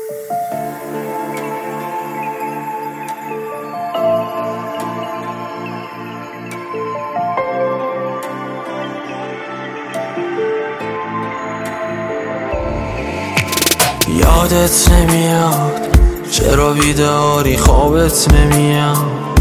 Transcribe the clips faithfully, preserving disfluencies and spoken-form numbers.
یادت نمیاد چرا بیداری خوابت نمیاد،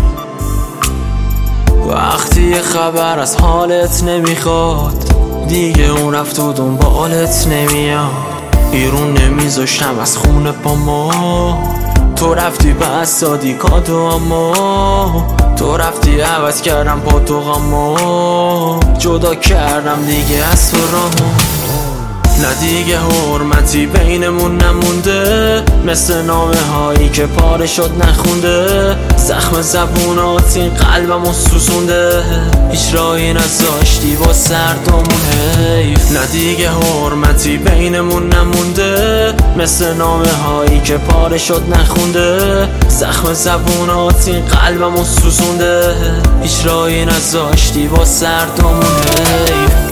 وقتی یه خبر از حالت نمیخواد دیگه اون رفت و دنبالت نمیاد. بیرون نمیذاشتم از خونه با ما، تو رفتی بس دادی کادو، اما تو رفتی عوض کردم با تو غما، جدا کردم دیگه از تو رامو. نه دیگه حرمتی بینمون نمونده، مثل نامه هایی که پاره شد نخونده. زخم زبونات این قلبمو سوزونده، هیچ راهی نذاشتی با سردمون حیف. نه دیگه حرمتی بینمون نمونده، مثل نامه هایی که پاره شد نخونده. زخم زبونات این قلبمو سوزونده، هیچ راهی نذاشتی با سردمون حیف.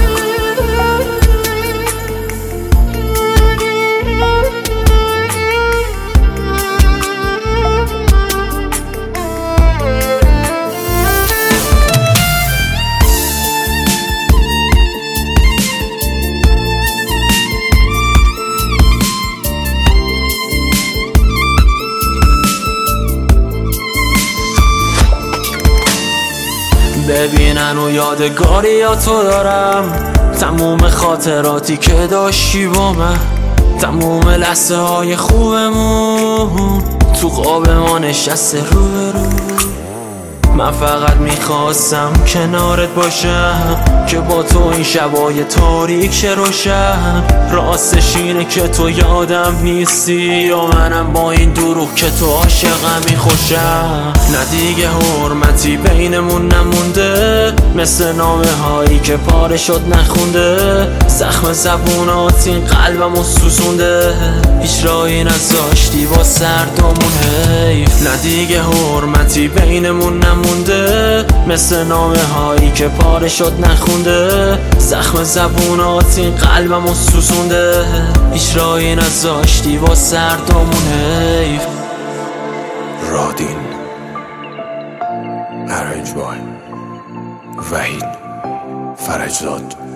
ببینن و یادگاریاتو دارم، تموم خاطراتی که داشتی با من، تموم لحظه های خوبمون تو خواب ما نشسته رو به رو. من فقط میخواستم کنارت باشم که با تو این شبای تاریک شه روشن. راستش اینه که تو یادم نیستی و منم با این دروغ که تو عاشقمی خوشم. نه دیگه حرمتی بینمون نمونده، مثل نامه هایی که پاره شد نخونده. زخم زبونات این قلبمو سوزونده، هیچ راهی نذاشتی با سردمون حیف. نه دیگه حرمتی بینمون نمونده، مثل نامه هایی که پاره شد نخونده. زخم زبونات این قلبمو سوزونده، هیچ راهی نذاشتی با سردمون حیف. رادین ارنج بای وحید فرجزاد.